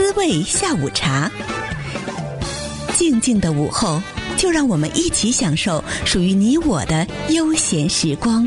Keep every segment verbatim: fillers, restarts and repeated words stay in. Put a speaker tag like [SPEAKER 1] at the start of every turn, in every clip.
[SPEAKER 1] 滋味下午茶。静静的午后，就让我们一起享受属于你我的悠闲时光。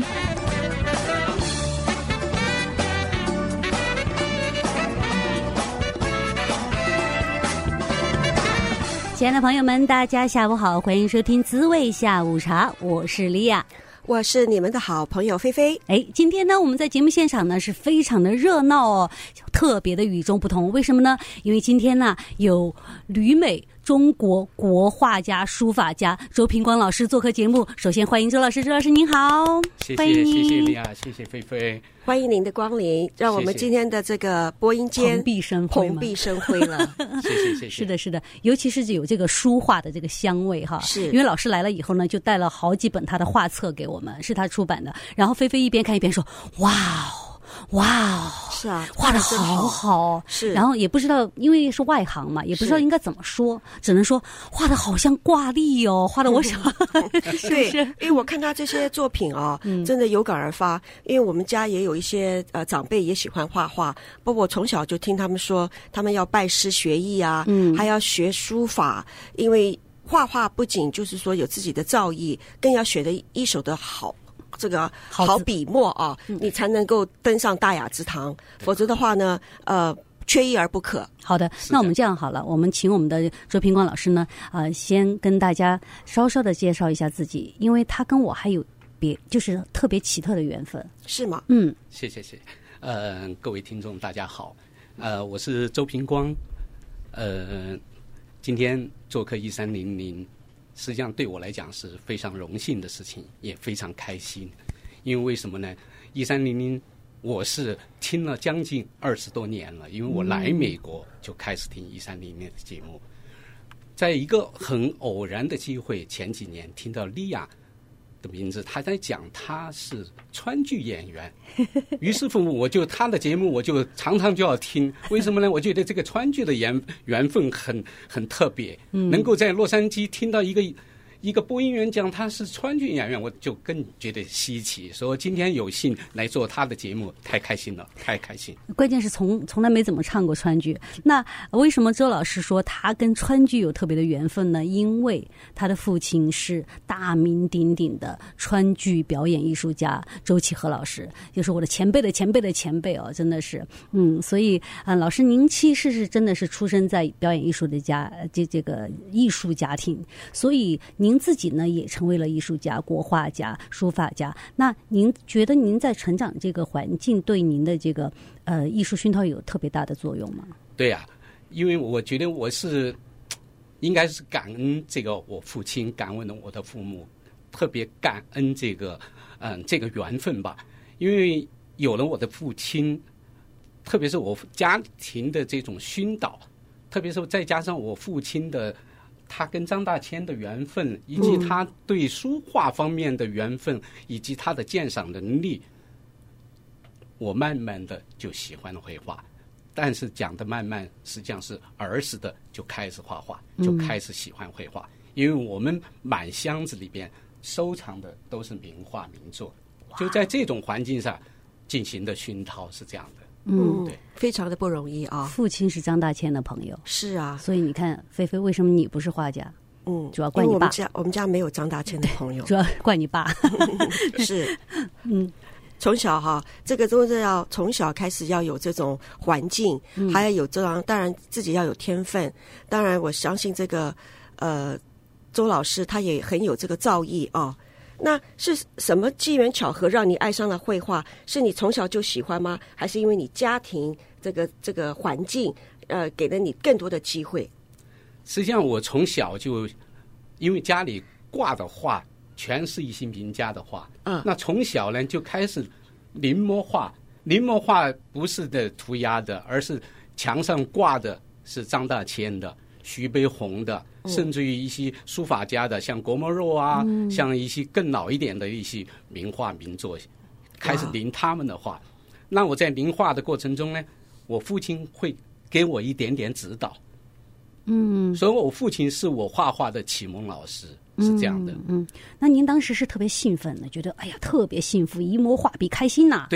[SPEAKER 2] 亲爱的朋友们，大家下午好，欢迎收听滋味下午茶，我是莉亚，
[SPEAKER 3] 我是你们的好朋友菲菲。
[SPEAKER 2] 哎，今天呢，我们在节目现场呢是非常的热闹哦，特别的与众不同。为什么呢？因为今天呢有旅美中国国画家、书法家周平光老师做客节目。首先欢迎周老师，周老师您好，
[SPEAKER 4] 谢谢谢谢莉亚，谢谢菲菲，
[SPEAKER 3] 欢迎您的光临，让我们今天的这个播音间
[SPEAKER 2] 蓬荜生辉，
[SPEAKER 3] 蓬荜生辉了。
[SPEAKER 4] 谢谢谢谢。
[SPEAKER 2] 是的，是的，尤其是有这个书画的这个香味哈。
[SPEAKER 3] 是，
[SPEAKER 2] 因为老师来了以后呢，就带了好几本他的画册给我们，是他出版的。然后菲菲一边看一边说：“哇哦，哇哦，
[SPEAKER 3] 是啊，
[SPEAKER 2] 画得好好。”
[SPEAKER 3] 是，
[SPEAKER 2] 然后也不知道，因为是外行嘛，也不知道应该怎么说，只能说画得好像挂历哦，画得我想，是不是？
[SPEAKER 3] 因为我看他这些作品啊、哦嗯，真的有感而发。因为我们家也有一些呃长辈也喜欢画画，包括我从小就听他们说，他们要拜师学艺啊，嗯，还要学书法，因为画画不仅就是说有自己的造诣，更要学的一手的好。这个好笔墨啊，你才能够登上大雅之堂，否则的话呢，呃，缺一而不可。
[SPEAKER 2] 好的，那我们这样好了，我们请我们的周平光老师呢，呃，先跟大家稍稍的介绍一下自己，因为他跟我还有别就是特别奇特的缘分，
[SPEAKER 3] 是吗？
[SPEAKER 2] 嗯，
[SPEAKER 4] 谢谢谢谢。呃，各位听众大家好，呃，我是周平光，呃，今天做客一三零零。实际上对我来讲是非常荣幸的事情，也非常开心。因为为什么呢？一三零零我是听了将近二十多年了，因为我来美国就开始听一三零零的节目。在一个很偶然的机会，前几年听到莉亚的名字，他在讲他是川剧演员，于是乎我就他的节目我就常常就要听。为什么呢？我觉得这个川剧的缘缘分很很特别，能够在洛杉矶听到一个一个播音员讲他是川剧演员，我就更觉得稀奇。所以今天有幸来做他的节目，太开心了，太开心。
[SPEAKER 2] 关键是从从来没怎么唱过川剧。那为什么周老师说他跟川剧有特别的缘分呢？因为他的父亲是大名鼎鼎的川剧表演艺术家周启和老师，就是我的前辈的前辈的前辈哦，真的是，嗯，所以啊、呃，老师您其实是真的是出生在表演艺术的家这这个艺术家庭，所以您。您自己呢也成为了艺术家、国画家、书法家。那您觉得您在成长这个环境对您的这个呃艺术熏陶有特别大的作用吗？
[SPEAKER 4] 对呀、啊，因为我觉得我是应该是感恩这个我父亲，感恩我的父母，特别感恩这个嗯这个缘分吧。因为有了我的父亲，特别是我家庭的这种熏导，特别是再加上我父亲的。他跟张大千的缘分，以及他对书画方面的缘分，以及他的鉴赏能力，我慢慢的就喜欢了绘画。但是讲的慢慢，实际上是儿时的就开始画画，就开始喜欢绘画。因为我们满箱子里边收藏的都是名画名作，就在这种环境下进行的熏陶是这样的。
[SPEAKER 3] 嗯，对，非常的不容易啊。
[SPEAKER 2] 父亲是张大千的朋友，
[SPEAKER 3] 是啊，
[SPEAKER 2] 所以你看，菲菲为什么你不是画家？
[SPEAKER 3] 嗯，
[SPEAKER 2] 主要怪你爸。
[SPEAKER 3] 我们家我们家没有张大千的朋友，
[SPEAKER 2] 主要怪你爸。
[SPEAKER 3] 是，嗯，从小哈，这个都是要从小开始要有这种环境，嗯、还要有这样，当然自己要有天分。当然，我相信这个呃，周老师他也很有这个造诣哦。那是什么机缘巧合让你爱上了绘画？是你从小就喜欢吗？还是因为你家庭这个这个环境，呃，给了你更多的机会？
[SPEAKER 4] 实际上，我从小就因为家里挂的画全是一些名家的画，嗯，那从小呢就开始临摹画。临摹画不是的涂鸦的，而是墙上挂的是张大千的、徐悲鸿的。甚至于一些书法家的，像郭沫若啊、嗯，像一些更老一点的一些名画名作，开始临他们的画。那我在临画的过程中呢，我父亲会给我一点点指导。嗯，所以我父亲是我画画的启蒙老师，是这样的。
[SPEAKER 2] 嗯，嗯那您当时是特别兴奋的，觉得哎呀特别幸福，一摸画笔开心呐、啊。
[SPEAKER 4] 对。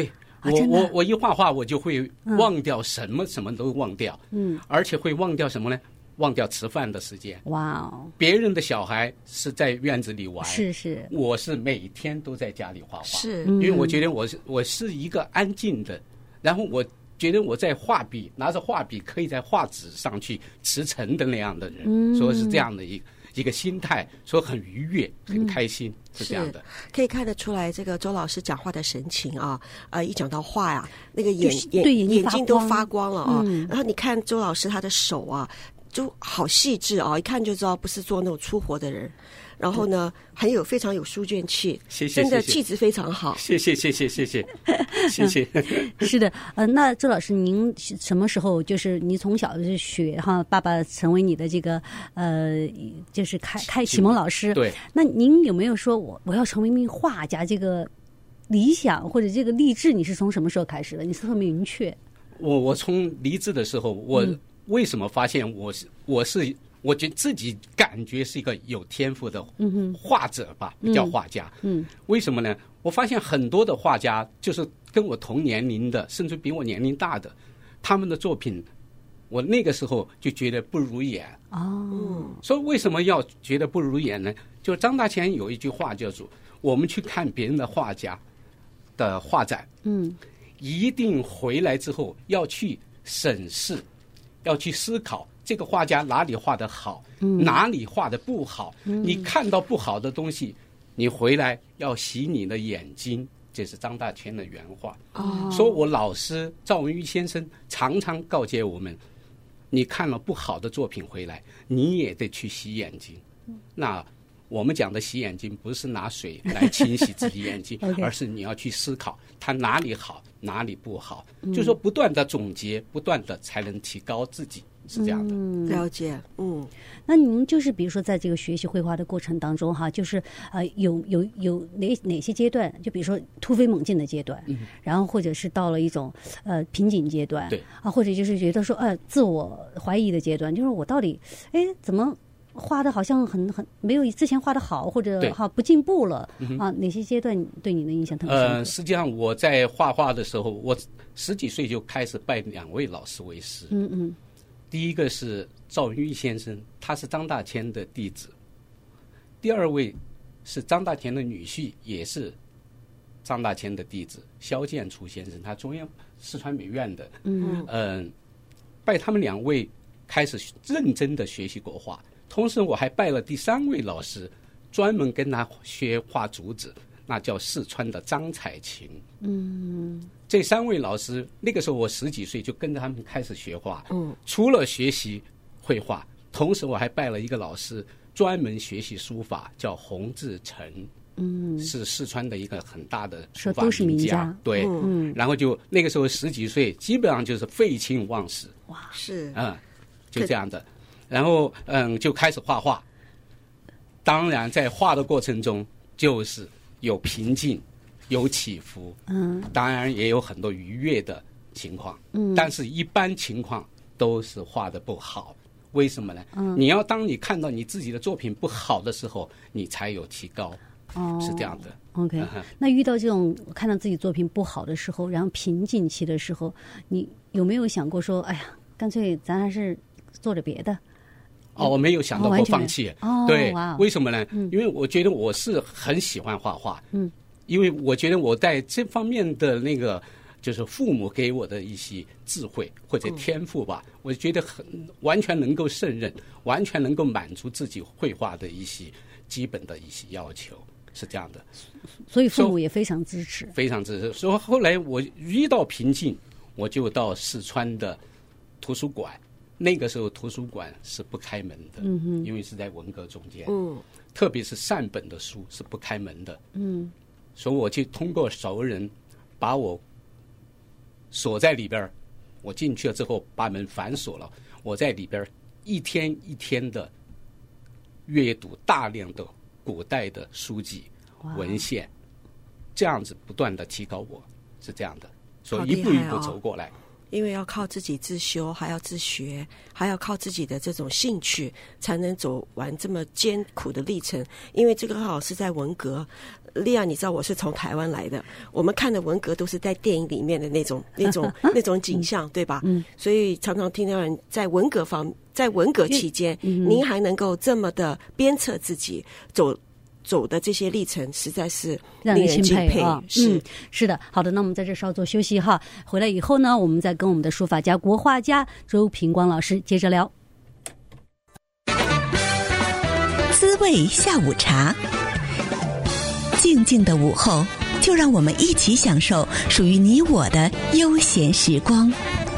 [SPEAKER 4] 我我我一画画，我就会忘掉什么，什么都忘掉，嗯，而且会忘掉什么呢？忘掉吃饭的时间。
[SPEAKER 2] 哇哦！
[SPEAKER 4] 别人的小孩是在院子里玩，
[SPEAKER 2] 是是，
[SPEAKER 4] 我是每天都在家里画画，
[SPEAKER 3] 是，
[SPEAKER 4] 因为我觉得我是我是一个安静的，然后我觉得我在画笔拿着画笔可以在画纸上去驰骋的那样的人，嗯、所以是这样的一个。一个心态，说很愉悦，很开心，嗯、是这样的。
[SPEAKER 3] 可以看得出来，这个周老师讲话的神情啊，呃，一讲到画呀、啊，那个眼眼
[SPEAKER 2] 眼
[SPEAKER 3] 眼睛都发光了啊。
[SPEAKER 2] 嗯、
[SPEAKER 3] 然后你看周老师他的手啊，就好细致啊，一看就知道不是做那种粗活的人。然后呢，很有非常有书卷气，
[SPEAKER 4] 谢谢，
[SPEAKER 3] 真的气质非常好。
[SPEAKER 4] 谢谢，谢谢，谢谢，谢谢。
[SPEAKER 2] 是的，呃，那周老师，您什么时候就是你从小就学哈，爸爸成为你的这个呃，就是开开启蒙老师？
[SPEAKER 4] 对。
[SPEAKER 2] 那您有没有说我我要成为一名画家这个理想或者这个励志？你是从什么时候开始的？你是特别明确？
[SPEAKER 4] 我我从离职的时候，我为什么发现我是我是？我觉得自己感觉是一个有天赋的画者吧，不叫画家。嗯，为什么呢？我发现很多的画家就是跟我同年龄的，甚至比我年龄大的，他们的作品，我那个时候就觉得不如眼。
[SPEAKER 2] 哦，
[SPEAKER 4] 所以为什么要觉得不如眼呢？就张大千有一句话叫做：“我们去看别人的画家的画展，嗯，一定回来之后要去审视，要去思考。”这个画家哪里画得好，嗯、哪里画得不好、嗯？你看到不好的东西，你回来要洗你的眼睛。这是张大千的原话。哦，说我老师赵文玉先生常常告诫我们：你看了不好的作品回来，你也得去洗眼睛。嗯、那我们讲的洗眼睛，不是拿水来清洗自己眼睛， okay. 而是你要去思考它哪里好，哪里不好。嗯、就是说不断的总结，不断的才能提高自己。是这样的，
[SPEAKER 3] 嗯、了解，嗯，
[SPEAKER 2] 那您就是比如说在这个学习绘画的过程当中哈，就是呃有有有哪哪些阶段，就比如说突飞猛进的阶段，嗯，然后或者是到了一种呃瓶颈阶段，
[SPEAKER 4] 对
[SPEAKER 2] 啊，或者就是觉得说呃自我怀疑的阶段，就是我到底哎怎么画的好像很很没有之前画的好，或者哈不进步了、嗯、啊？哪些阶段对你的印象特别深刻？
[SPEAKER 4] 呃，实际上我在画画的时候，我十几岁就开始拜两位老师为师，嗯嗯。第一个是赵文玉先生，他是张大千的弟子。第二位是张大千的女婿，也是张大千的弟子萧剑初先生，他中央四川美院的。嗯嗯、呃，拜他们两位开始认真的学习国画，同时我还拜了第三位老师，专门跟他学画竹子，那叫四川的张彩琴。嗯。这三位老师，那个时候我十几岁就跟着他们开始学画。嗯，除了学习绘画，同时我还拜了一个老师，专门学习书法，叫洪志成。嗯，是四川的一个很大的书法名家。
[SPEAKER 2] 都是名家。
[SPEAKER 4] 对，嗯，然后就那个时候十几岁，基本上就是废寝忘食。
[SPEAKER 3] 哇，是，
[SPEAKER 4] 嗯，就这样的。然后嗯，就开始画画。当然，在画的过程中，就是有瓶颈。有起伏，嗯，当然也有很多愉悦的情况，嗯，但是一般情况都是画得不好，为什么呢？嗯，你要当你看到你自己的作品不好的时候，你才有提高，哦，是这样的。
[SPEAKER 2] OK，嗯、那遇到这种看到自己作品不好的时候，然后瓶颈期的时候，你有没有想过说，哎呀，干脆咱还是做点别的？
[SPEAKER 4] 哦，我没有想到过放弃。
[SPEAKER 2] 哦，
[SPEAKER 4] 对，
[SPEAKER 2] 哦、
[SPEAKER 4] 为什么呢？嗯，因为我觉得我是很喜欢画画，嗯。因为我觉得我在这方面的那个，就是父母给我的一些智慧或者天赋吧，嗯、我觉得很完全能够胜任，完全能够满足自己绘画的一些基本的一些要求，是这样的。
[SPEAKER 2] 所以父母也非常支持，
[SPEAKER 4] 非常支持。所以后来我遇到瓶颈，我就到四川的图书馆。那个时候图书馆是不开门的，嗯哼，因为是在文革中间，嗯，特别是善本的书是不开门的，嗯。所以我就通过熟人把我锁在里边，我进去了之后把门反锁了，我在里边一天一天的阅读大量的古代的书籍文献，这样子不断的提高我，是这样的，所以一步一步走过来。
[SPEAKER 3] 因为要靠自己自修，还要自学，还要靠自己的这种兴趣，才能走完这么艰苦的历程。因为这个刚好是在文革，利亚，你知道我是从台湾来的，我们看的文革都是在电影里面的那种、那种、那种景象，对吧？嗯，所以常常听到人在文革方，在文革期间，嗯、您还能够这么的鞭策自己走。走的这些历程实在是令人敬佩啊！是、
[SPEAKER 2] 嗯、是的，好的，那我们在这稍作休息哈，回来以后呢，我们再跟我们的书法家、国画家周平光老师接着聊。
[SPEAKER 1] 滋味下午茶，静静的午后，就让我们一起享受属于你我的悠闲时光。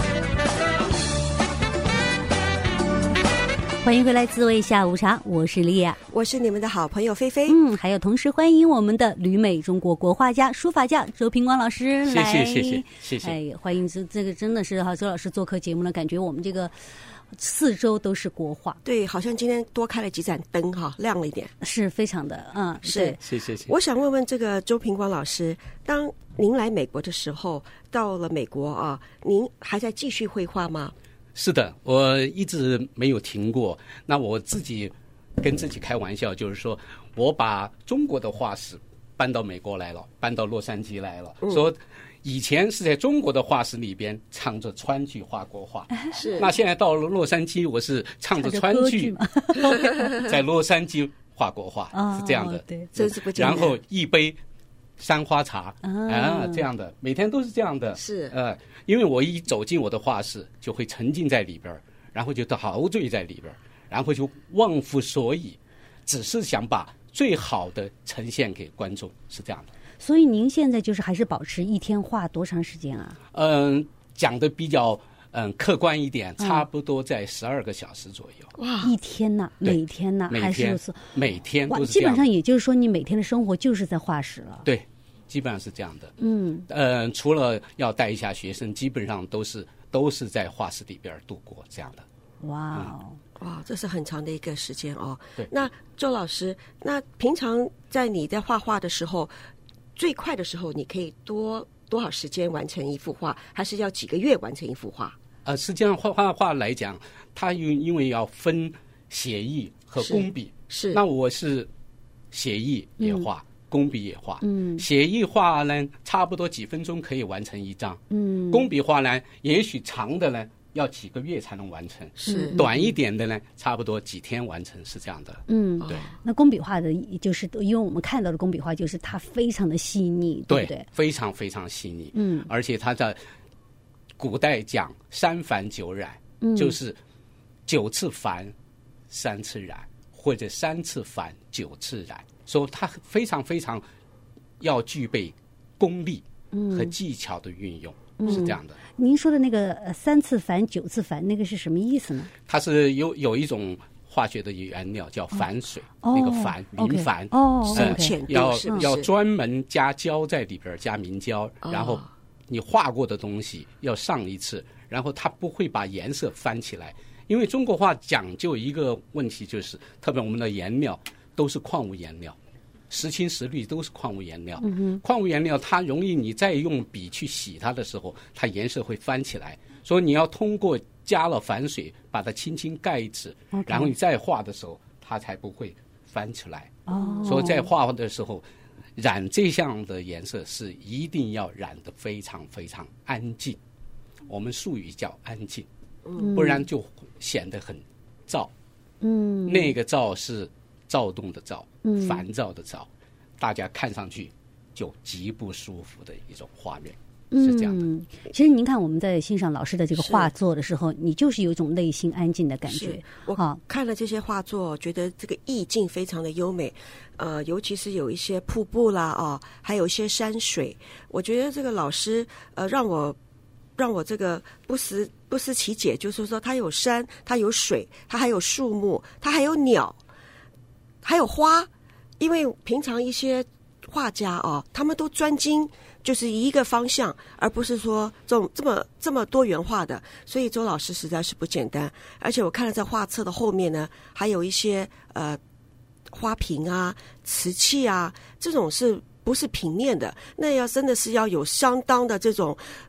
[SPEAKER 2] 欢迎回来，滋味下午茶，我是莉亚，
[SPEAKER 3] 我是你们的好朋友菲菲。
[SPEAKER 2] 嗯，还有同时欢迎我们的旅美中国国画家、书法家周平光老师来，
[SPEAKER 4] 谢谢谢谢谢谢。
[SPEAKER 2] 哎，欢迎这这个真的是哈，周老师做客节目呢，感觉我们这个四周都是国画。
[SPEAKER 3] 对，好像今天多开了几盏灯哈，亮了一点，
[SPEAKER 2] 是非常的嗯，
[SPEAKER 3] 是
[SPEAKER 4] 谢谢谢。
[SPEAKER 3] 我想问问这个周平光老师，当您来美国的时候，到了美国啊，您还在继续绘画吗？
[SPEAKER 4] 是的，我一直没有停过。那我自己跟自己开玩笑，就是说我把中国的画室搬到美国来了，搬到洛杉矶来了。嗯、说以前是在中国的画室里边唱着川剧画国画，
[SPEAKER 3] 是。
[SPEAKER 4] 那现在到了洛杉矶，我是唱着川剧，在洛杉矶画国画，是这样的。
[SPEAKER 3] 对，真是不简单。
[SPEAKER 4] 然后一杯山花茶啊，这样的，每天都是这样的。
[SPEAKER 3] 是，
[SPEAKER 4] 呃，因为我一走进我的画室，就会沉浸在里边，然后就陶醉在里边，然后就忘乎所以，只是想把最好的呈现给观众，是这样的。
[SPEAKER 2] 所以您现在就是还是保持一天画多长时间啊？
[SPEAKER 4] 嗯，讲的比较嗯客观一点，差不多在十二个小时左右。
[SPEAKER 2] 哇，一天呐，每天呐，还是
[SPEAKER 4] 每天都是这样。
[SPEAKER 2] 基本上也就是说，你每天的生活就是在画室了。
[SPEAKER 4] 对。基本上是这样的，
[SPEAKER 2] 嗯，
[SPEAKER 4] 呃，除了要带一下学生，基本上都是都是在画室里边度过这样的。
[SPEAKER 2] 哇哦，
[SPEAKER 3] 嗯、哇，这是很长的一个时间哦。
[SPEAKER 4] 对，
[SPEAKER 3] 那周老师，那平常在你在画画的时候，最快的时候，你可以多多少时间完成一幅画，还是要几个月完成一幅画？
[SPEAKER 4] 呃，实际上画画画来讲，它因因为要分写意和工笔，
[SPEAKER 3] 是，是
[SPEAKER 4] 那我是写意也画。嗯工笔也画，
[SPEAKER 2] 嗯，
[SPEAKER 4] 写意画呢，差不多几分钟可以完成一张，
[SPEAKER 2] 嗯，
[SPEAKER 4] 工笔画呢，也许长的呢要几个月才能完成，
[SPEAKER 3] 是
[SPEAKER 4] 短一点的呢，差不多几天完成，是这样的，
[SPEAKER 2] 嗯，
[SPEAKER 4] 对。
[SPEAKER 2] 那工笔画的，就是因为我们看到的工笔画，就是它非常的细腻，对不对？
[SPEAKER 4] 非常非常细腻，
[SPEAKER 2] 嗯，
[SPEAKER 4] 而且它在古代讲三繁九染，
[SPEAKER 2] 嗯，
[SPEAKER 4] 就是九次繁，三次染，或者三次繁，九次染。说它非常非常要具备功力和技巧的运用，
[SPEAKER 2] 嗯、
[SPEAKER 4] 是这样的。
[SPEAKER 2] 您说的那个三次繁、九次繁，那个是什么意思呢？
[SPEAKER 4] 它是有有一种化学的原料叫矾水，
[SPEAKER 2] 哦、
[SPEAKER 4] 那个矾明矾，
[SPEAKER 2] 哦，
[SPEAKER 4] 呃
[SPEAKER 3] okay
[SPEAKER 4] 要
[SPEAKER 3] 是是
[SPEAKER 4] 要专门加胶在里边，加明胶，
[SPEAKER 3] 哦、
[SPEAKER 4] 然后你画过的东西要上一次，然后它不会把颜色翻起来。因为中国画讲究一个问题，就是特别我们的颜料都是矿物颜料，时青时绿都是矿物颜料。
[SPEAKER 2] 嗯、
[SPEAKER 4] 矿物颜料它容易你再用笔去洗它的时候，它颜色会翻起来，所以你要通过加了矾水把它轻轻盖住，
[SPEAKER 2] okay.
[SPEAKER 4] 然后你再画的时候它才不会翻起来。
[SPEAKER 2] 哦，
[SPEAKER 4] 所以在画的时候染这项的颜色是一定要染得非常非常安静，我们术语叫安静，
[SPEAKER 2] 嗯、
[SPEAKER 4] 不然就显得很躁。
[SPEAKER 2] 嗯，
[SPEAKER 4] 那个躁是躁动的躁，
[SPEAKER 2] 嗯、
[SPEAKER 4] 烦躁的躁，大家看上去就极不舒服的一种画面。
[SPEAKER 2] 嗯，
[SPEAKER 4] 是这样的。
[SPEAKER 2] 其实您看我们在欣赏老师的这个画作的时候，你就是有一种内心安静的感觉。
[SPEAKER 3] 我看了这些画作，觉得这个意境非常的优美，呃，尤其是有一些瀑布啦，哦，还有一些山水，我觉得这个老师呃让我让我这个不思不思其解，就是说它有山，它有水，它还有树木，它还有鸟，还有花，因为平常一些画家哦，他们都专精。就是一个方向，而不是说这种这么这么多元化的，所以周老师实在是不简单。而且我看了在画册的后面呢，还有一些呃花瓶啊、瓷器啊，这种是不是平面的？那要真的是要有相当的这种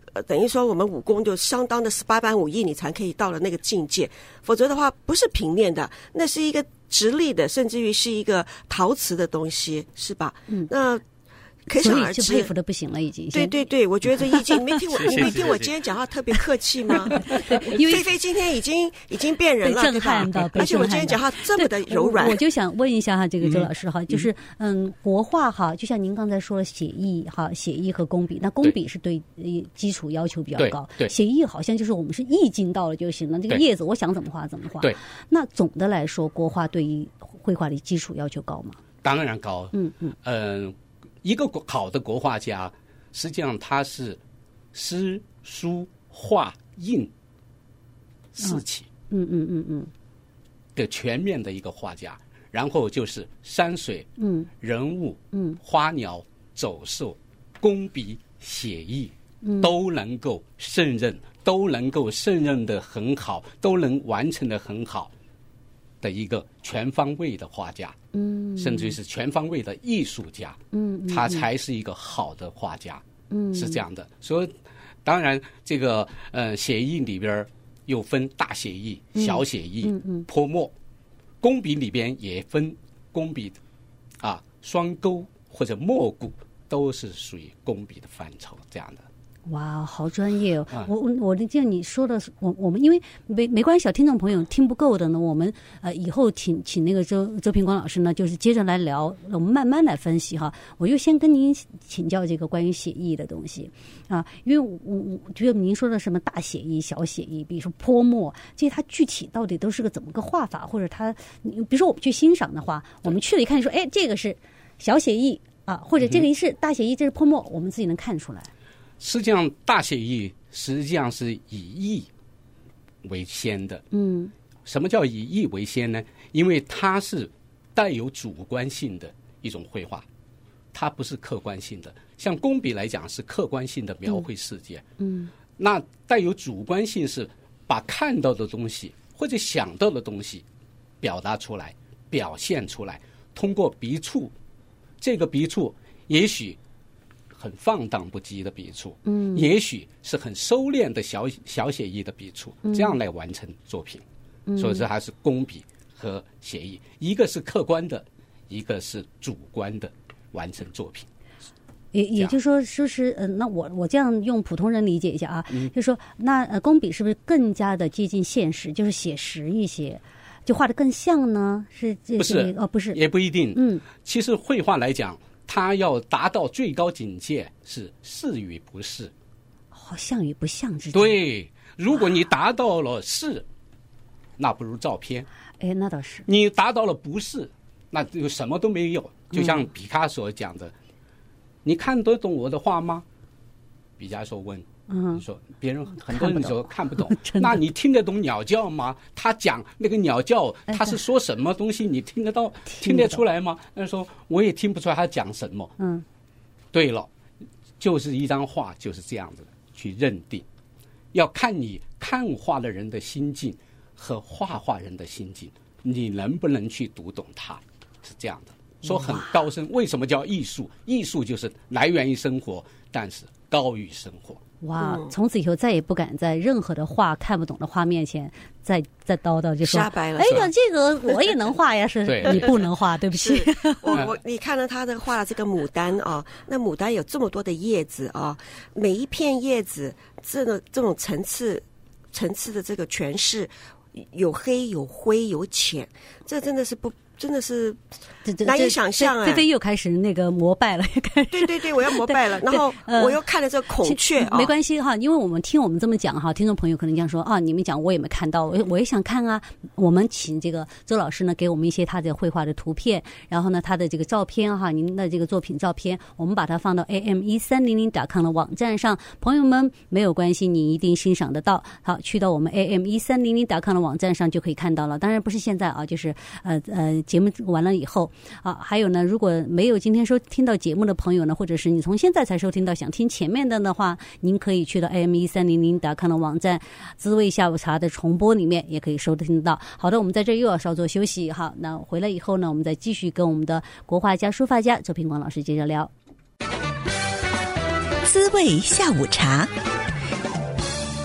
[SPEAKER 3] 呃，等于说我们武功就相当的十八般武艺，你才可以到了那个境界。否则的话，不是平面的，那是一个直立的，甚至于是一个陶瓷的东西，是吧？嗯，那可想而知，
[SPEAKER 2] 所以就佩服的不行了，已经。
[SPEAKER 3] 对对对，我觉得这意境，你没听我，你没听我今天讲话特别客气吗？因为菲菲今天已经已经变人了，
[SPEAKER 2] 震撼到，
[SPEAKER 3] 而且我今天讲话这么的柔软。
[SPEAKER 2] 我就想问一下哈，这个周老师哈，就是嗯，国画哈，就像您刚才说了写意哈，写意和工笔，那工笔是对基础要求比较高，
[SPEAKER 4] 对，
[SPEAKER 2] 写意好像就是我们是意境到了就行了，这个叶子我想怎么画怎么画。
[SPEAKER 4] 对，
[SPEAKER 2] 那总的来说，国画对于绘画的基础要求高吗？
[SPEAKER 4] 当然高。嗯嗯嗯。一个好的国画家，实际上他是诗、书、画、印四起，
[SPEAKER 2] 嗯嗯嗯嗯
[SPEAKER 4] 的全面的一个画家。然后就是山水、嗯，人物、嗯，花鸟、走兽、工笔、写意，嗯，都能够胜任，都能够胜任的很好，都能完成的很好的一个全方位的画家。嗯，甚至于是全方位的艺术家，嗯，他才是一个好的画家，嗯，是这样的。所以，当然这个呃写意里边又分大写意、小写意、嗯嗯、泼墨，工笔里边也分工笔啊，双钩或者墨骨都是属于工笔的范畴，这样的。
[SPEAKER 2] 哇，好专业哦！我我我就你说的，我我们因为没没关系，小听众朋友听不够的呢，我们呃以后请请那个周周平光老师呢，就是接着来聊，我们慢慢来分析哈。我就先跟您请教这个关于写意的东西啊，因为我我觉得您说的什么大写意、小写意，比如说泼墨，这些它具体到底都是个怎么个画法，或者它，比如说我们去欣赏的话，我们去了一看说，哎，这个是小写意啊，或者这个是大写意，这是泼墨，我们自己能看出来。
[SPEAKER 4] 实际上，大写意实际上是以意为先的。嗯，什么叫以意为先呢？因为它是带有主观性的一种绘画，它不是客观性的。像工笔来讲是客观性的描绘世界。嗯，那带有主观性是把看到的东西或者想到的东西表达出来、表现出来，通过笔触，这个笔触也许很放荡不羁的笔触，嗯，也许是很收敛的小小写意的笔触，这样来完成作品。嗯，所以这还是工笔和写意，一个是客观的，一个是主观的完成作品。
[SPEAKER 2] 也也就是说，是不是呃，那我我这样用普通人理解一下啊，嗯，就是说那呃，工笔是不是更加的接近现实，就是写实一些，就画得更像呢？是这
[SPEAKER 4] 不是？
[SPEAKER 2] 哦，不是，
[SPEAKER 4] 也不一定。嗯，其实绘画来讲，它要达到最高境界是是与不是，
[SPEAKER 2] 哦，像与不像之间。
[SPEAKER 4] 对，如果你达到了是，那不如照片。
[SPEAKER 2] 哎，那倒是。
[SPEAKER 4] 你达到了不是，那就什么都没有。就像毕卡索讲的，嗯，你看得懂我的画吗？毕加索问。嗯，你说别人很多人说看不懂，那你听得懂鸟叫吗？他讲那个鸟叫，他是说什么东西？你听得到、听得出来吗？他说我也听不出来他讲什么。嗯，对了，就是一张画就是这样子的去认定，要看你看画的人的心境和画画人的心境，你能不能去读懂它，是这样的。说很高深，为什么叫艺术？艺术就是来源于生活，但是高于生活。
[SPEAKER 2] 哇！从此以后再也不敢在任何的画看不懂的画面前再再叨叨，就说
[SPEAKER 3] 瞎掰了。
[SPEAKER 2] 哎呀，这个我也能画呀，是你不能画，对不起。
[SPEAKER 3] 我我你看了他的画这个牡丹啊，那牡丹有这么多的叶子啊，每一片叶子这个这种层次层次的这个诠释，有黑有灰有浅，这真的是不。真的是难以想象哎！
[SPEAKER 2] 菲菲又开始那个膜拜了，开始
[SPEAKER 3] 对对对，我要膜拜了。然后我又看了这个孔雀，
[SPEAKER 2] 没关系哈，因为我们听我们这么讲哈，听众朋友可能这样说啊，你们讲我也没看到，我我也想看啊。我们请这个周老师呢，给我们一些他的绘画的图片，然后呢，他的这个照片哈，您的这个作品照片，我们把它放到 A M 一三零零 点 com 的网站上。朋友们没有关系，你一定欣赏得到。好，去到我们 A M 一三零零 点 com 的网站上就可以看到了。当然不是现在啊，就是呃呃。节目完了以后啊，还有呢，如果没有今天收听到节目的朋友呢，或者是你从现在才收听到想听前面的的话，您可以去到 A M 一三零零 点 com 的网站滋味下午茶的重播里面也可以收听到。好的，我们在这又要稍作休息哈，那回来以后呢，我们再继续跟我们的国画家书法家周平光老师接着聊。
[SPEAKER 1] 滋味下午茶，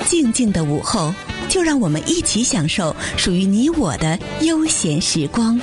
[SPEAKER 1] 静静的午后，就让我们一起享受属于你我的悠闲时光。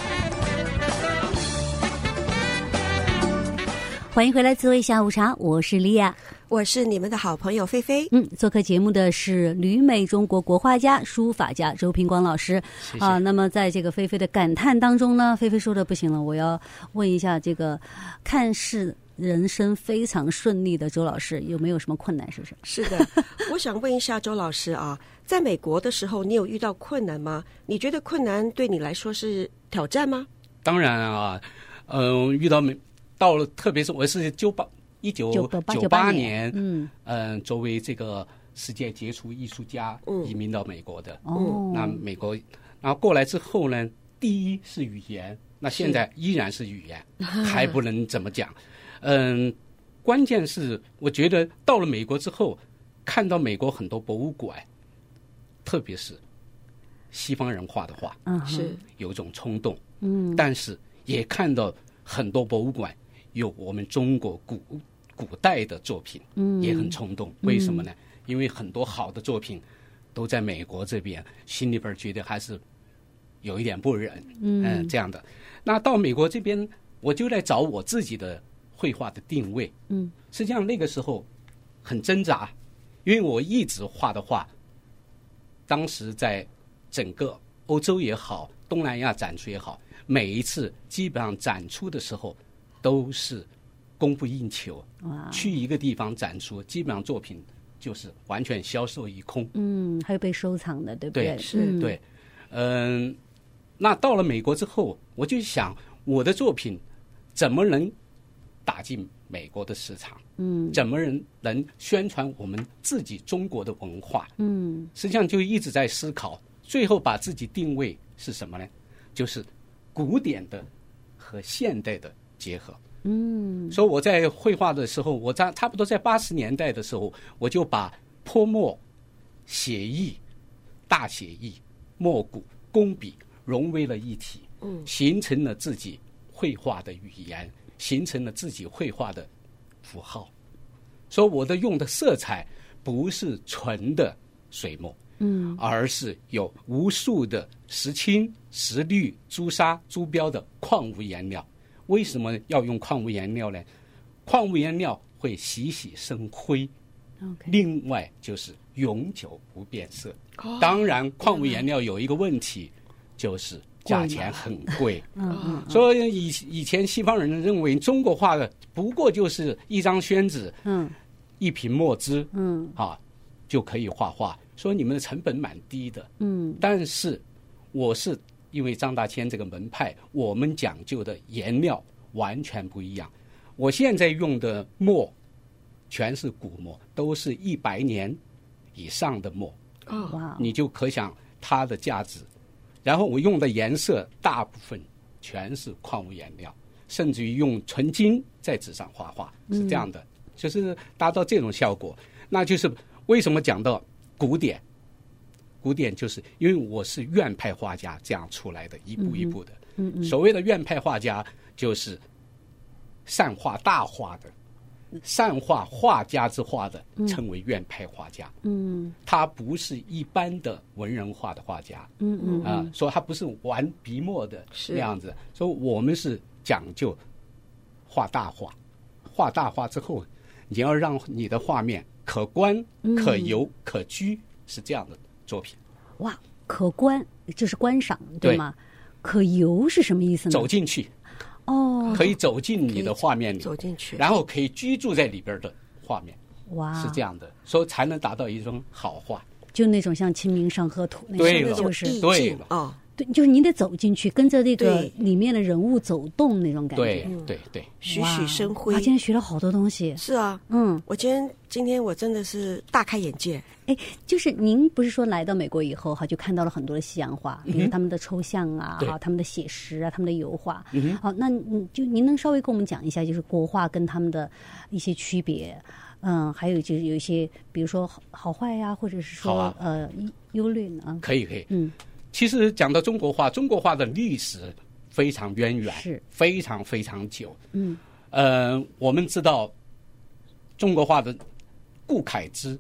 [SPEAKER 2] 欢迎回来，滋味下午茶，我是莉亚，
[SPEAKER 3] 我是你们的好朋友菲菲。
[SPEAKER 2] 嗯，做客节目的是旅美中国国画家、书法家周平光老师。
[SPEAKER 4] 谢谢。
[SPEAKER 2] 啊，那么在这个菲菲的感叹当中呢，菲菲说的不行了，我要问一下，这个看似人生非常顺利的周老师，有没有什么困难？是不是？
[SPEAKER 3] 是的，我想问一下周老师啊，在美国的时候，你有遇到困难吗？你觉得困难对你来说是挑战吗？
[SPEAKER 4] 当然啊，嗯、呃，遇到美到了，特别是我是九八一九九八年，嗯嗯、呃，作为这个世界杰出艺术家移民到美国的。
[SPEAKER 2] 哦、嗯，
[SPEAKER 4] 那美国，然后过来之后呢，第一是语言，那现在依然是语言，还不能怎么讲。嗯，关键是我觉得到了美国之后，看到美国很多博物馆，特别是西方人画的画，
[SPEAKER 2] 嗯，
[SPEAKER 3] 是
[SPEAKER 4] 有一种冲动，
[SPEAKER 2] 嗯，
[SPEAKER 4] 但是也看到很多博物馆有我们中国古古代的作品，嗯，也很冲动。为什么呢？因为很多好的作品都在美国这边，心里边觉得还是有一点不忍，嗯、呃，这样的。那到美国这边，我就来找我自己的绘画的定位，嗯，实际上那个时候很挣扎，因为我一直画的画，当时在整个欧洲也好，东南亚展出也好，每一次基本上展出的时候都是供不应求，去一个地方展出，基本上作品就是完全销售一空，
[SPEAKER 2] 嗯，还有被收藏的，对不对？
[SPEAKER 4] 对，是，对，嗯，那到了美国之后，我就想我的作品怎么能打进美国的市场？嗯，怎么能能宣传我们自己中国的文化？嗯，实际上就一直在思考，最后把自己定位是什么呢？就是古典的和现代的结合。嗯，所以我在绘画的时候，我在差不多在八十年代的时候，我就把泼墨、写意、大写意、墨骨、工笔融为了一体，嗯，形成了自己绘画的语言，形成了自己绘画的符号。所以我的用的色彩不是纯的水墨，嗯，而是有无数的石青、石绿、朱砂、朱标的矿物颜料。为什么要用矿物颜料呢？矿物颜料会洗洗生灰，
[SPEAKER 2] okay.
[SPEAKER 4] 另外就是永久不变色。哦、当然，矿物颜料有一个问题，就是价钱很贵。嗯嗯，所以以以前西方人认为中国画的不过就是一张宣纸，嗯，一瓶墨汁，嗯，啊，就可以画画，说你们的成本蛮低的，嗯，但是我是。因为张大千这个门派，我们讲究的颜料完全不一样。我现在用的墨全是古墨，都是一百年以上的墨，哦，你就可想它的价值。然后我用的颜色大部分全是矿物颜料，甚至于用纯金在纸上画画，是这样的，嗯，就是达到这种效果。那就是为什么讲到古典？古典就是因为我是院派画家这样出来的，一步一步的。嗯嗯，所谓的院派画家就是善画大画的，善画画家之画的，称为院派画家。嗯，他不是一般的文人画的画家。嗯嗯啊，所以他不是玩笔墨的那样子。所以我们是讲究画大画，画大画之后，你要让你的画面可观、可游、可居，是这样的。作品
[SPEAKER 2] 哇，可观就是观赏，对吗？对，可游是什么意思呢？
[SPEAKER 4] 走进去，
[SPEAKER 2] 哦，
[SPEAKER 4] 可以走进你的画面里，
[SPEAKER 3] 走进去，
[SPEAKER 4] 然后可以居住在里边的画面，
[SPEAKER 2] 哇，
[SPEAKER 4] 是这样的，所以才能达到一种好画，
[SPEAKER 2] 就那种像《清明上河图》那
[SPEAKER 4] 种，
[SPEAKER 2] 就是
[SPEAKER 4] 对了
[SPEAKER 3] 哦，
[SPEAKER 2] 对，就是你得走进去，跟着这个里面的人物走动那种感觉，
[SPEAKER 4] 对对对，
[SPEAKER 3] 栩栩生辉。
[SPEAKER 2] 我今天学了好多东西，
[SPEAKER 3] 是啊，嗯，我今天今天我真的是大开眼界。
[SPEAKER 2] 哎，就是您不是说来到美国以后哈，就看到了很多的西洋画，比如他们的抽象啊，哈、嗯，他们的写实啊，他们的油画。嗯、好，那嗯，就您能稍微跟我们讲一下，就是国画跟他们的一些区别，嗯，还有就是有一些，比如说好好坏呀、啊，或者是说、啊、呃优劣呢？
[SPEAKER 4] 可以可以，嗯，其实讲到中国画，中国画的历史非常渊源，
[SPEAKER 2] 是
[SPEAKER 4] 非常非常久。嗯，呃，我们知道中国画的顾恺之。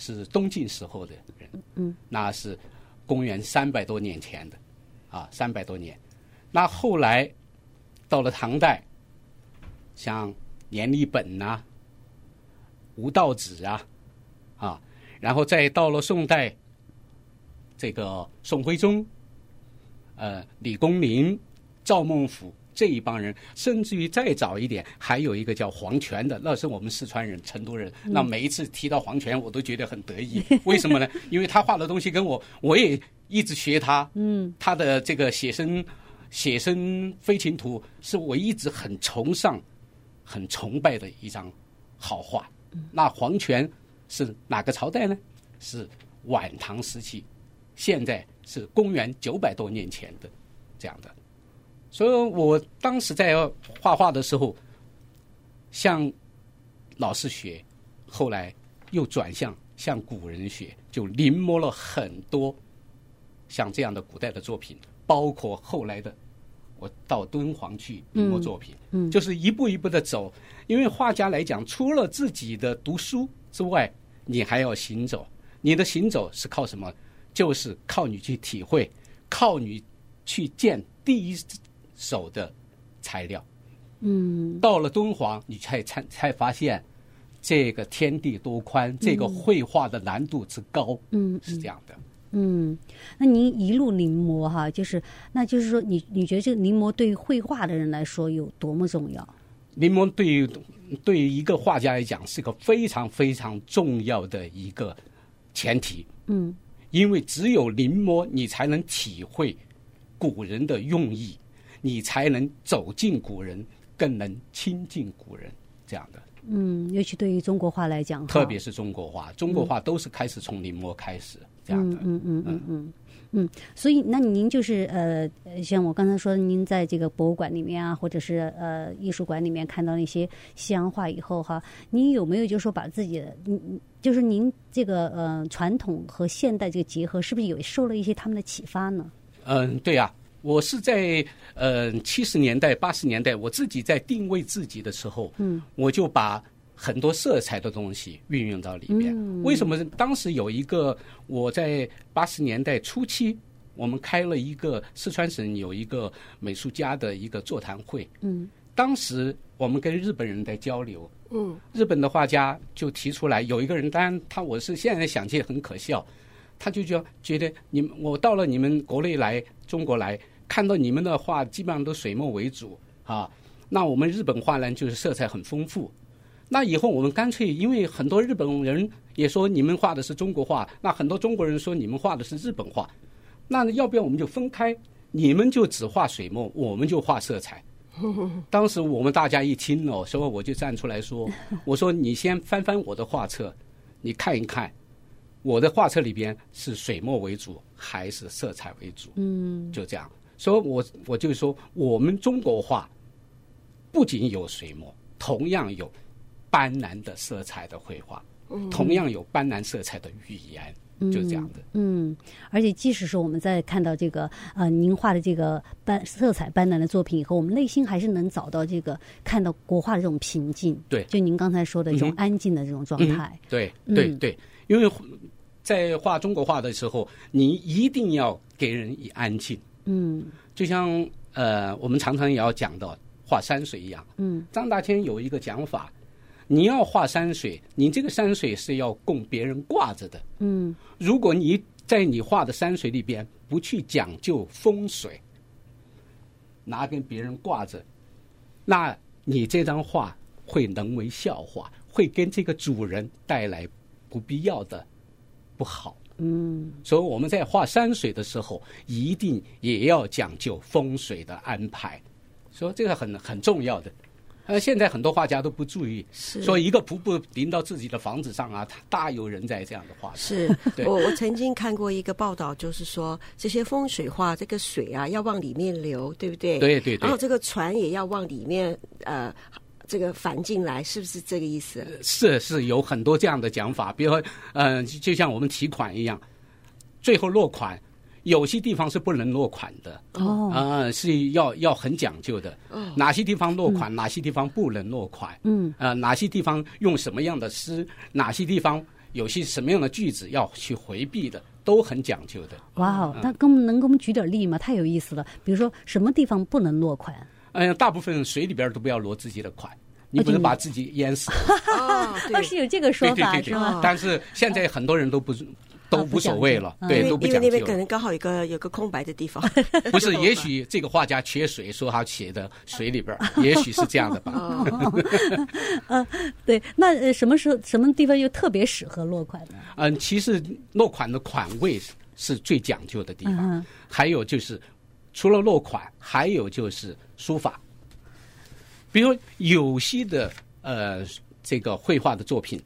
[SPEAKER 4] 是东晋时候的人，
[SPEAKER 2] 嗯，
[SPEAKER 4] 那是公元三百多年前的，啊，三百多年。那后来到了唐代，像阎立本呐、啊、吴道子啊，啊，然后再到了宋代，这个宋徽宗、呃李公麟、赵孟頫这一帮人，甚至于再早一点，还有一个叫黄权的，那是我们四川人、成都人。那每一次提到黄权，我都觉得很得意。为什么呢？因为他画的东西跟我，我也一直学他。嗯，他的这个写生写生飞禽图，是我一直很崇尚、很崇拜的一张好画。那黄权是哪个朝代呢？是晚唐时期，现在是公元九百多年前的这样的。所以我当时在画画的时候，向老师学，后来又转向向古人学，就临摹了很多像这样的古代的作品，包括后来的我到敦煌去临摹作品，嗯嗯、就是一步一步的走。因为画家来讲，除了自己的读书之外，你还要行走。你的行走是靠什么？就是靠你去体会，靠你去见第一手的材料。嗯，到了敦煌，你才才才发现这个天地多宽，这个绘画的难度之高。嗯，是这样的。
[SPEAKER 2] 嗯，那您一路临摹哈，就是那就是说你，你你觉得这个临摹对于绘画的人来说有多么重要？
[SPEAKER 4] 临摹对于对于一个画家来讲是个非常非常重要的一个前提。嗯，因为只有临摹，你才能体会古人的用意，你才能走进古人，更能亲近古人，这样的。
[SPEAKER 2] 嗯，尤其对于中国画来讲，
[SPEAKER 4] 特别是中国画，中国画都是开始从临摹开始。这样的，
[SPEAKER 2] 嗯嗯嗯嗯嗯嗯，所以那您就是呃，像我刚才说，您在这个博物馆里面啊，或者是呃艺术馆里面看到那些西洋画以后哈，您有没有就是说把自己的，嗯，就是您这个呃传统和现代这个结合，是不是有受了一些他们的启发呢？
[SPEAKER 4] 嗯，对呀、啊，我是在呃七十年代、八十年代，我自己在定位自己的时候，嗯，我就把很多色彩的东西运用到里面。嗯、为什么？当时有一个，我在八十年代初期，我们开了一个四川省有一个美术家的一个座谈会。嗯，当时我们跟日本人在交流。嗯，日本的画家就提出来，有一个人，当然他我是现在想起来很可笑，他就觉觉得你们我到了你们国内来，中国来，看到你们的画基本上都水墨为主啊，那我们日本画呢就是色彩很丰富。那以后我们干脆，因为很多日本人也说你们画的是中国画，那很多中国人说你们画的是日本画，那要不要我们就分开？你们就只画水墨，我们就画色彩。当时我们大家一听哦，所以我就站出来说，我说你先翻翻我的画册，你看一看，我的画册里边是水墨为主还是色彩为主？嗯，就这样。所以我我就说，我们中国画不仅有水墨，同样有斑斓的色彩的绘画，同样有斑斓色彩的语言，就这样的。
[SPEAKER 2] 嗯，而且即使是我们在看到这个呃您画的这个斑色彩斑斓的作品以后，我们内心还是能找到这个看到国画的这种平静。
[SPEAKER 4] 对，
[SPEAKER 2] 就您刚才说的这种安静的这种状态。
[SPEAKER 4] 嗯、对对对，因为在画中国画的时候，你一定要给人以安静。嗯，就像呃我们常常也要讲到画山水一样。嗯，张大千有一个讲法。你要画山水，你这个山水是要供别人挂着的。嗯，如果你在你画的山水里边不去讲究风水，拿跟别人挂着，那你这张画会沦为笑话，会跟这个主人带来不必要的不好。嗯，所以我们在画山水的时候，一定也要讲究风水的安排，所以这个很很重要的。呃，现在很多画家都不注意，说一个瀑布淋到自己的房子上啊，大有人在这样的画。
[SPEAKER 3] 是我我曾经看过一个报道，就是说这些风水画，这个水啊要往里面流，对不对？
[SPEAKER 4] 对对对。
[SPEAKER 3] 然后这个船也要往里面呃这个反进来，是不是这个意思？
[SPEAKER 4] 是是有很多这样的讲法，比如说呃，就像我们提款一样，最后落款。有些地方是不能落款的，哦，呃，是要要很讲究的。哦，哪些地方落款，嗯、哪些地方不能落款，嗯，呃，哪些地方用什么样的诗，哪些地方有些什么样的句子要去回避的，都很讲究的。
[SPEAKER 2] 哇哦，那跟我们能给我们举点例吗？太有意思了。比如说什么地方不能落款？
[SPEAKER 4] 嗯，大部分水里边都不要落自己的款，你不能把自己淹死。
[SPEAKER 3] 哦，
[SPEAKER 2] 啊，是有这个说法，
[SPEAKER 4] 对对对对
[SPEAKER 2] 是吗？
[SPEAKER 4] 但是现在很多人都不都无所谓了，对，都不讲究。
[SPEAKER 3] 因为那边可能刚好有个有个空白的地方。
[SPEAKER 4] 不是，也许这个画家缺水，说他写的水里边，也许是这样的吧。
[SPEAKER 2] 哦呃，对，那呃什么时候什么地方又特别适合落款呢？
[SPEAKER 4] 嗯，其实落款的款位是最讲究的地方，
[SPEAKER 2] 嗯、
[SPEAKER 4] 还有就是除了落款，还有就是书法。比如有些的呃这个绘画的作品，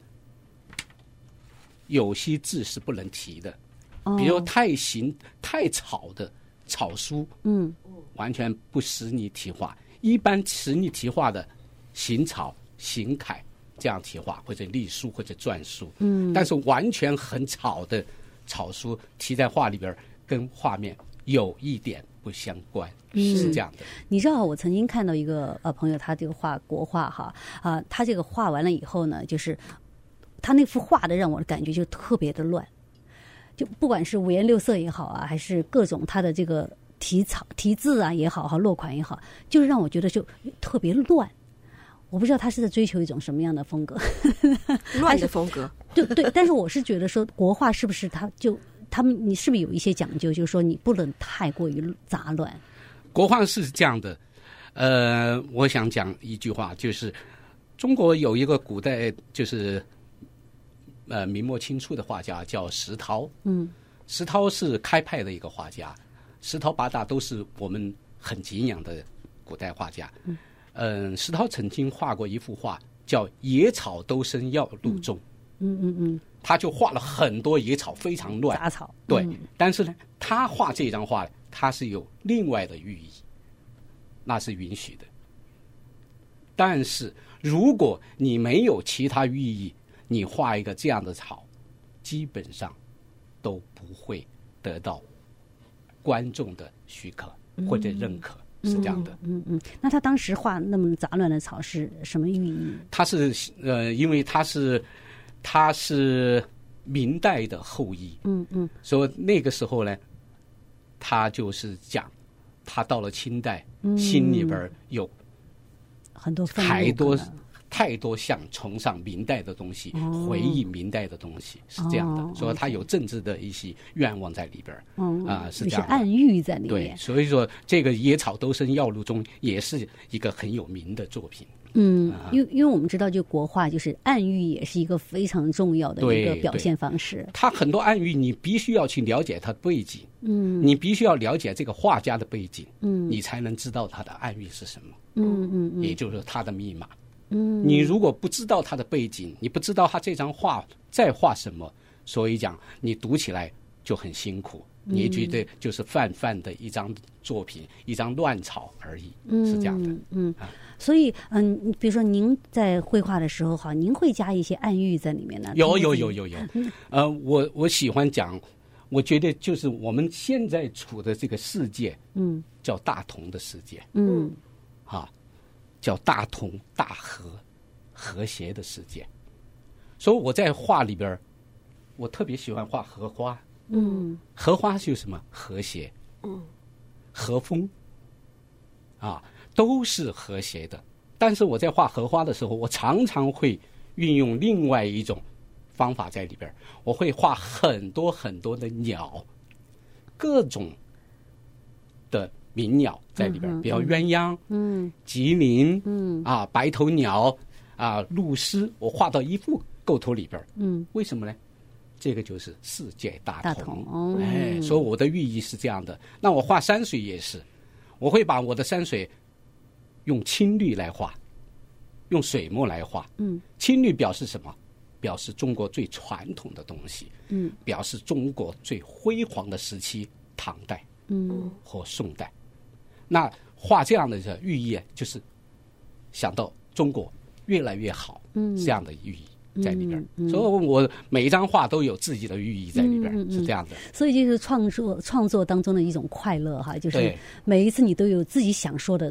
[SPEAKER 4] 有些字是不能提的，比如太形太草的草书，
[SPEAKER 2] 嗯，
[SPEAKER 4] 完全不使你题画。一般使你题画的行草、行楷这样题画，或者隶书或者篆书，
[SPEAKER 2] 嗯，
[SPEAKER 4] 但是完全很草的草书题在画里边，跟画面有一点不相关，
[SPEAKER 2] 嗯、
[SPEAKER 4] 是这样的。
[SPEAKER 2] 你知道，我曾经看到一个呃朋友，他这个画国画哈啊、呃，他这个画完了以后呢，就是他那幅画的让我的感觉就特别的乱，就不管是五颜六色也好啊，还是各种他的这个题草题字啊也好，哈落款也好，就是让我觉得就特别乱。我不知道他是在追求一种什么样的风格，
[SPEAKER 3] 乱的风格。
[SPEAKER 2] 对对，但是我是觉得说国画是不是他就他们你是不是有一些讲究，就是说你不能太过于杂乱。
[SPEAKER 4] 国画是这样的，呃，我想讲一句话，就是中国有一个古代就是呃明末清初的画家叫石涛，
[SPEAKER 2] 嗯，
[SPEAKER 4] 石涛是开派的一个画家，石涛八大都是我们很敬仰的古代画家。嗯，呃、石涛曾经画过一幅画叫《野草都生药路中》，
[SPEAKER 2] 嗯嗯嗯，
[SPEAKER 4] 他就画了很多野草，非常乱，
[SPEAKER 2] 杂草。
[SPEAKER 4] 对，
[SPEAKER 2] 嗯、
[SPEAKER 4] 但是呢，他画这张画，他是有另外的寓意，那是允许的。但是如果你没有其他寓意，你画一个这样的草，基本上都不会得到观众的许可或者认可，嗯、是这样的。
[SPEAKER 2] 嗯 嗯, 嗯，那他当时画那么杂乱的草是什么寓意？
[SPEAKER 4] 他是呃，因为他是他是明代的后裔，
[SPEAKER 2] 嗯嗯，
[SPEAKER 4] 所以那个时候呢，他就是讲，他到了清代，
[SPEAKER 2] 嗯、
[SPEAKER 4] 心里边有
[SPEAKER 2] 很多
[SPEAKER 4] 太多太多想崇尚明代的东西，
[SPEAKER 2] 哦、
[SPEAKER 4] 回忆明代的东西，是这样的。
[SPEAKER 2] 哦、
[SPEAKER 4] 所以他有政治的一些愿望在里边，啊、
[SPEAKER 2] 哦
[SPEAKER 4] 呃，是这样的，
[SPEAKER 2] 有些暗喻在里面。
[SPEAKER 4] 对，所以说这个野草都生药路中也是一个很有名的作品。
[SPEAKER 2] 嗯，因为因为我们知道，就国画就是暗喻，也是一个非常重要的一个表现方式。
[SPEAKER 4] 它很多暗喻，你必须要去了解它的背景，
[SPEAKER 2] 嗯，
[SPEAKER 4] 你必须要了解这个画家的背景，
[SPEAKER 2] 嗯，
[SPEAKER 4] 你才能知道他的暗喻是什么，
[SPEAKER 2] 嗯嗯嗯，
[SPEAKER 4] 也就是他的密码。
[SPEAKER 2] 嗯，
[SPEAKER 4] 你如果不知道他的背景，你不知道他这张画在画什么，所以讲你读起来就很辛苦。你觉得就是泛泛的一张作品，一张乱草而已，
[SPEAKER 2] 嗯、
[SPEAKER 4] 是这样的。
[SPEAKER 2] 嗯，啊、所以嗯，比如说您在绘画的时候哈，您会加一些暗喻在里面呢？
[SPEAKER 4] 有有有有有。呃，我我喜欢讲，我觉得就是我们现在处的这个世界，
[SPEAKER 2] 嗯，
[SPEAKER 4] 叫大同的世界，
[SPEAKER 2] 嗯，
[SPEAKER 4] 啊，叫大同大和和谐的世界。所以我在画里边，我特别喜欢画荷花。
[SPEAKER 2] 嗯，
[SPEAKER 4] 荷花就是什么？和谐，
[SPEAKER 3] 嗯，
[SPEAKER 4] 和风，啊，都是和谐的。但是我在画荷花的时候，我常常会运用另外一种方法在里边，我会画很多很多的鸟，各种的鸣鸟在里边，
[SPEAKER 2] 嗯、
[SPEAKER 4] 比如鸳鸯，
[SPEAKER 2] 嗯，
[SPEAKER 4] 吉林，
[SPEAKER 2] 嗯，
[SPEAKER 4] 啊，白头鸟，啊，鹭鸶，我画到一幅构图里边，
[SPEAKER 2] 嗯，
[SPEAKER 4] 为什么呢？这个就是世界大同，
[SPEAKER 2] 大同哦、
[SPEAKER 4] 哎，所以我的寓意是这样的。那我画山水也是，我会把我的山水用青绿来画，用水墨来画。
[SPEAKER 2] 嗯，
[SPEAKER 4] 青绿表示什么？表示中国最传统的东西。
[SPEAKER 2] 嗯，
[SPEAKER 4] 表示中国最辉煌的时期，唐代，
[SPEAKER 2] 嗯，或
[SPEAKER 4] 宋代。那画这样的寓意，就是想到中国越来越好，嗯，这样的寓意在里边，嗯嗯、所以我每一张画都有自己的寓意在里边，嗯嗯、是这样的。
[SPEAKER 2] 所以就是创作创作当中的一种快乐哈，就是每一次你都有自己想说的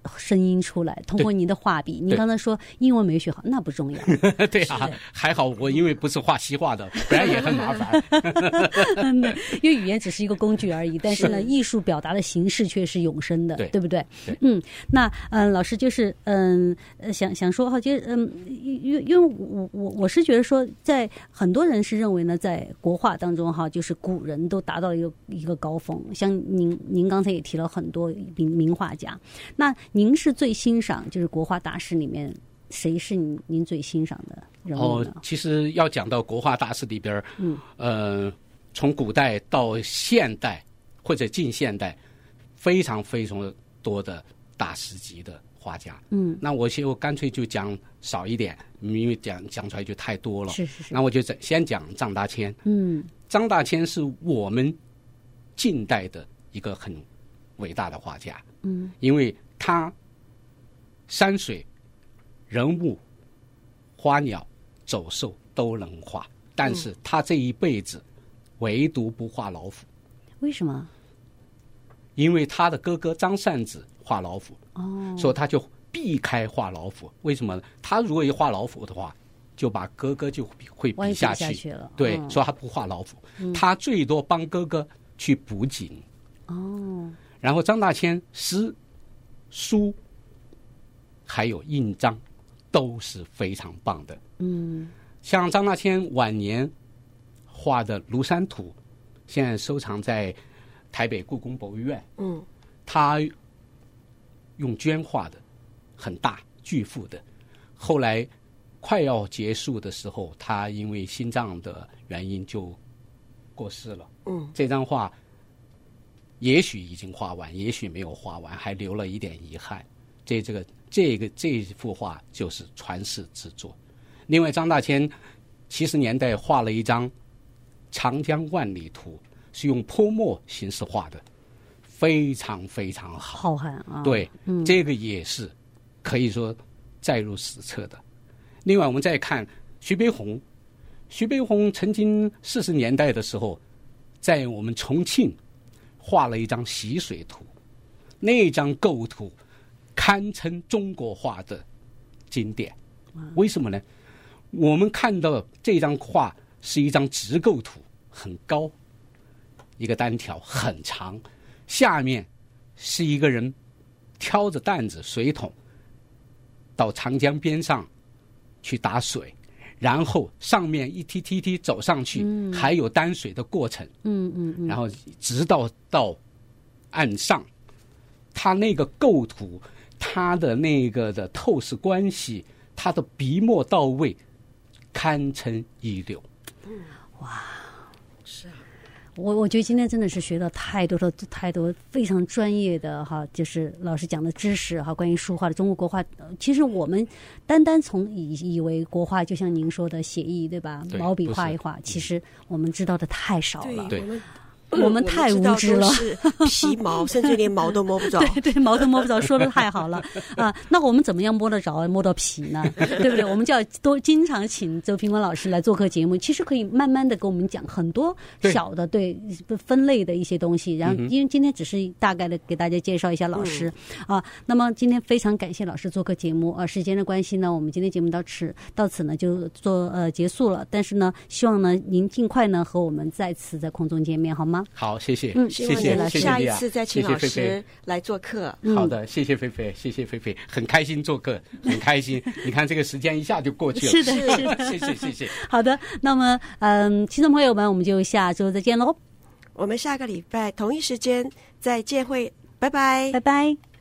[SPEAKER 2] 声音出来，通过您的画笔。您刚才说英文没学好，那不重要。
[SPEAKER 4] 对啊，还好我因为不是画西画的，不然也很麻烦。
[SPEAKER 2] 因为语言只是一个工具而已，但是呢，是艺术表达的形式却是永生的，对, 对不对？
[SPEAKER 4] 对
[SPEAKER 2] 嗯，那嗯、呃，老师就是嗯呃想想说哈，就嗯，因因为我我我是觉得说，在很多人是认为呢，在国画当中哈，就是古人都达到了一个一个高峰，像您您刚才也提了很多名名画家，那您是最欣赏就是国画大师里面谁是您您最欣赏的人物呢？
[SPEAKER 4] 哦，其实要讲到国画大师里边，嗯，呃，从古代到现代或者近现代，非常非常多的大师级的画家。嗯，那我就干脆就讲少一点，因为讲讲出来就太多了。
[SPEAKER 2] 是是是。
[SPEAKER 4] 那我就先讲张大千。嗯，张大千是我们近代的一个很伟大的画家。嗯，因为他山水、人物、花鸟、走兽都能画，但是他这一辈子唯独不画老虎。
[SPEAKER 2] 为什么？
[SPEAKER 4] 因为他的哥哥张善子画老虎，哦，所以他就避开画老虎。为什么呢？他如果一画老虎的话，就把哥哥就会比下去。
[SPEAKER 2] 下去了。
[SPEAKER 4] 对，
[SPEAKER 2] 哦，
[SPEAKER 4] 所以他不画老虎，嗯，他最多帮哥哥去补景。
[SPEAKER 2] 哦。
[SPEAKER 4] 然后张大千诗、书还有印章都是非常棒的。嗯，像张大千晚年画的《庐山图》，现在收藏在台北故宫博物院。嗯，他用绢画的，很大巨幅的。后来快要结束的时候，他因为心脏的原因就过世了。嗯，这张画也许已经画完，也许没有画完，还留了一点遗憾。这这个这个这幅画就是传世之作。另外，张大千七十年代画了一张《长江万里图》，是用泼墨形式画的，非常非常好，
[SPEAKER 2] 浩瀚啊！
[SPEAKER 4] 对，嗯，这个也是可以说载入史册的。另外，我们再看徐悲鸿，徐悲鸿曾经四十年代的时候，在我们重庆画了一张习水图，那张构图堪称中国画的经典。为什么呢？我们看到这张画是一张直构图，很高，一个单条很长，下面是一个人挑着担子水桶到长江边上去打水，然后上面一梯梯梯走上去，嗯，还有担水的过程，嗯嗯嗯，然后直到到岸上，他那个构图，他的那个的透视关系，他的笔墨到位，堪称一流。
[SPEAKER 2] 哇，是啊，我我觉得今天真的是学到太多的太多非常专业的哈，就是老师讲的知识哈，关于书画的中国国画。其实我们单单从以以为国画就像您说的写意对吧？
[SPEAKER 4] 对，
[SPEAKER 2] 毛笔画一画，其实我们知道的太少了。
[SPEAKER 3] 对。
[SPEAKER 2] 我们太无知了，
[SPEAKER 3] 是皮毛，甚至连毛都摸不着。
[SPEAKER 2] 对对，毛都摸不着，说的太好了啊！那我们怎么样摸得着、摸到皮呢？对不对？我们就要多经常请周平光老师来做客节目，其实可以慢慢的给我们讲很多小的对分类的一些东西。然后，因为今天只是大概的给大家介绍一下老师、嗯、啊。那么今天非常感谢老师做客节目啊。时间的关系呢，我们今天节目到此到此呢就做呃结束了。但是呢，希望呢您尽快呢和我们再次在空中见面，好吗？
[SPEAKER 4] 好，谢谢，
[SPEAKER 2] 嗯，
[SPEAKER 4] 谢谢，
[SPEAKER 3] 谢谢，下一次再请老师来做客。
[SPEAKER 2] 嗯、
[SPEAKER 4] 好的，谢谢菲菲，谢谢菲菲，很开心做客，很开心。你看这个时间一下就过去了，
[SPEAKER 2] 是的，是的，
[SPEAKER 4] 谢谢，谢谢。
[SPEAKER 2] 好的，那么嗯，听众朋友们，我们就下周再见喽。
[SPEAKER 3] 我们下个礼拜同一时间再见会，拜拜，
[SPEAKER 2] 拜拜。